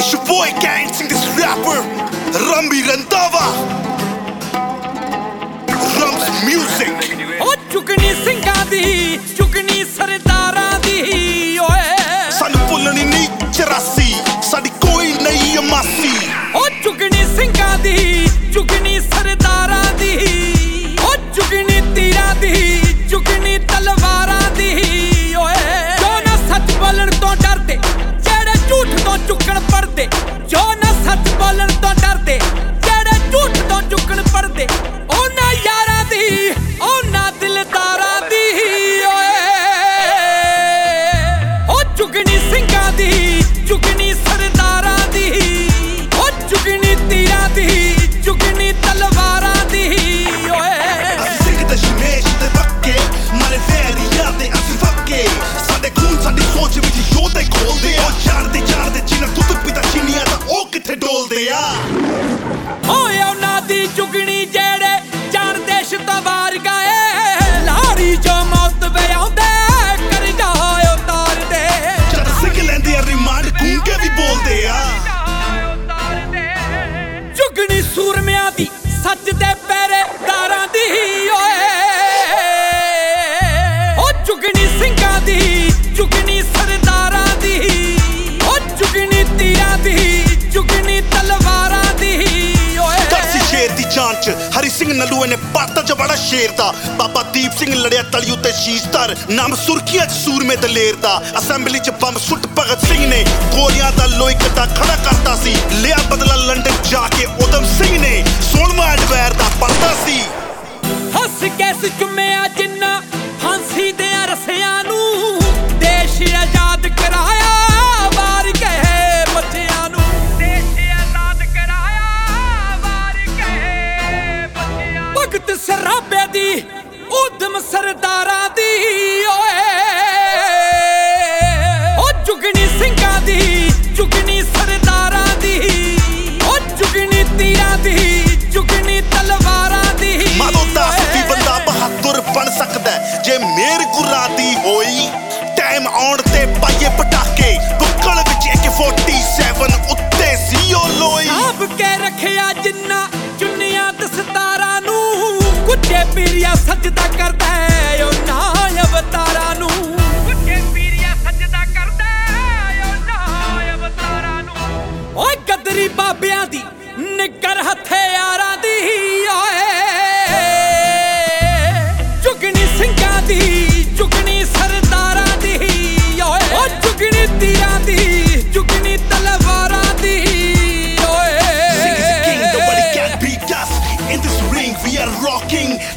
It's your boy Gang, sing this rapper Rambi Randhawa Rums music O chukni ਸਿੰਘਾਂ ਦੀ ਚੁਗਣੀ ਸਰਦਾਰਾਂ ਦੀ ਓਏ ਸਾਨੂੰ ਭੁੱਲਣੀ ਨਹੀਂ 84 ਸਾਡੀ ਕੋਈ ਨਹੀਂ ਅਮਾਸੀ o ਚੁਗਣੀ ਸਿੰਘਾਂ ਦੀ ਚੁਗਣੀ ਸਰਦਾਰਾਂ ਦੀ o ਚੁਗਣੀ ਤੀਰਾਂ ਦੀ ਚੁਗਣੀ ਤਲਵਾਰਾਂ ਦੀ ਓਏ ਜੋ ਨਾ ਸੱਚ ਬੋਲਣ ਤੋਂ ਡਰਦੇ ਜਿਹੜੇ ਝੂਠ ਤੋਂ ਚੁੱਕਣ ਪੜਦੇ ਜੋ ਨਾ ਸੱਚ ਬੋਲਣ ਤੋਂ ਡਰਦੇ ਜਿਹੜੇ ਝੂਠ ਤੋਂ ਚੁੱਕਣ ਪੜਦੇ ਉਹਨਾਂ ਯਾਰਾਂ ਦੀ ਉਹਨਾਂ ਦਿਲਦਾਰਾਂ ਦੀ ਓਏ o ਚੁਗਣੀ ਸਿੰਘਾਂ ਦੀ ਚੁਗਣੀ ਸਰਦਾਰਾਂ ਦੀ o ਚੁਗਣੀ ਤੀਰਾਂ ਦੀ ਚੁਗਣੀ ਤਲਵਾਰਾਂ ਦੀ ਓਏ ਅਸੀਂ ਸਿੰਘ ਦੇ ਸ਼ਮੇਸ਼ ਦੇ ਬੱਕੇ ਮਾਰੇ ਵੈਰੀਆਂ ਦੇ ਅਸੀਂ ਫੱਕੇ ਸਾਡੇ ਖੂਨ ਸਾਡੀ ਸੋਚ ਵਿੱਚ ਯੋਧੇ ਖੋਲਦੇ ਆ ਜਾਣਦੇ ਜਿਨ੍ਹਾਂ ਦੁੱਧ ਪੀਤਾ ਚੀਨੀਆਂ ਦਾ ਉਹ ਕਿੱਥੇ ਡੋਲਦੇ ਆ ਓਏ ਉਹਨਾਂ ਦੀ ਚੁਗਣੀ ਜਿਹੜੇ ਜਾਣ ਦੇਸ਼ ਤੋਂ ਬਾਹਰ ਗਏ ਲਾਰੀ ਜੋ ਮੌਤ ਵਿਆਉਂਦੇ ਕਰ ਜਾ ਉਤਾਰਦੇ ਜਦ ਸਿੰਘ ਲੈਂਦੇ ਆ ਰਿਮਾਂਡ ਗੂੰਗੇ ਵੀ ਬੋਲਦੇ ਆ ਚੁਗਣੀ ਸੂਰਮਿਆਂ ਦੀ ਸੱਚ ਦੇ ਪਹਿਰੇਦਾਰਾਂ ਦੀ ਓਏ ਓ ਚੁਗਣੀ ਸਿੰਘਾਂ ਦੀ ਚੁਗਣੀ ਸਰਦਾਰਾਂ ਦੀ ਓ ਚੁਗਣੀ ਤੀਰਾਂ ਦੀ ਚੁਗਣੀ ਤਲਵਾਰਾਂ ਦੀ ਓਏ ਦਰਸੀ ਸ਼ੇਰ ਦੀ ਜਾਨ ਚ ਹਰੀ ਸਿੰਘ ਨਲੂਏ ਨੇ ਪਾਤਾ ਜਵਾੜਾ ਸ਼ੇਰ ਦਾ ਬਾਬਾ ਦੀਪ ਸਿੰਘ ਲੜਿਆ ਤਲੀ ਉੱਤੇ ਸ਼ੀਸ਼ਧਰ ਨਾਮ ਸੁਰਖੀਆਂ ਚ ਸੂਰਮੇ ਦਲੇਰ ਦਾ ਅਸੈਂਬਲੀ ਚ ਬੰਬ ਸੁੱਟ ਭਗਤ ਸਿੰਘ ਨੇ ਗੋਲੀਆਂ ਦਾ ਲੋਈ ਕੱਟਾ ਖੜਾ ਕਰਤਾ ਸੀ ਲਿਆ ਬਦਲਾ ਲੰਡਨ ਜਾ ਕੇ ਉਦਮ ਸਿੰਘ ਨੇ ਸੋਲਵਾ ਐਡਵੈਰ ਦਾ ਪੜਦਾ ਸੀ ਹੱਸ ਕੇ ਚੁੰਮਿਆ ਜਿੰਨਾ ਫਾਂਸੀ ਦੇ ਰਸਿਆਂ ਨੂੰ ਦੇਸ਼ ਆਜ਼ਾਦ ਕਰਾਇਆ ਵਾਰ ਕਹੇ ਬੱਚਿਆਂ ਨੂੰ ਦੇਸ਼ ਆਜ਼ਾਦ ਕਰਾਇਆ ਵਾਰ ਕਹੇ ਬੱਚਿਆਂ ਨੂੰ ਭਗਤ ਸਰਾਬੇ ਦੀ ਉਦਮ ਸਰਦਾਰਾਂ ਦੀ ਓਏ ਓ ਚੁਗਣੀ ਸਿੰਘਾਂ ਦੀ ਚੁਗਣੀ ਸਰਦਾਰਾਂ ਦੀ ਓ ਚੁਗਣੀ ਤੀਰਾਂ ਦੀ ਚੁਗਣੀ ਤਲਵਾਰਾਂ ਦੀ ਮਾਦੋ ਦੱਸ ਵੀ ਬੰਦਾ ਬਹਾਦਰ ਬਣ ਸਕਦਾ ਜੇ ਮੇਰ ਗੁਰਾਂ ਦੀ ਹੋਈ ਟਾਈਮ ਆਉਣ ਤੇ ਪਾਈਏ ਪਟਾਕੇ ਬੁੱਕਲ ਵਿੱਚ AK-47 ਉੱਤੇ ਸੀ ਉਹ ਲੋਈ ਸਾਂਭ ਕੇ ਰੱਖਿਆ ਜਿੰਨਾ ਚੁੰਨੀਆਂ ਦਸਤਾਰਾਂ ਨੂੰ ਕੁੱਜੇ ਪੀਰੀਆ ਸਜਦਾ ਕਰਦਾ ਉਹਨਾਂ ਅਵਤਾਰਾਂ ਨੂੰ ਕੁੱਜੇ ਪੀਰੀਆ ਸਜਦਾ ਕਰਦਾ ਉਹਨਾਂ ਅਵਤਾਰਾਂ ਨੂੰ ਓਏ ਗਦਰੀ ਬਾਬਿਆਂ ਦੀ ਨਿੱਗਰ ਹਥਿਆਰਾਂ ਦੀ ਓਏ ਚੁਗਣੀ ਸਿੰਘਾਂ ਦੀ ਚੁਗਣੀ ਸਰਦਾਰਾਂ ਦੀ ਓਏ ਓ ਚੁਗਣੀ ਤੀਰਾਂ ਦੀ ਚੁਗਣੀ ਤਲਵਾਰਾਂ ਦੀ ਓਏ Sing is a king, nobody can beat us. In this ring we are rocking.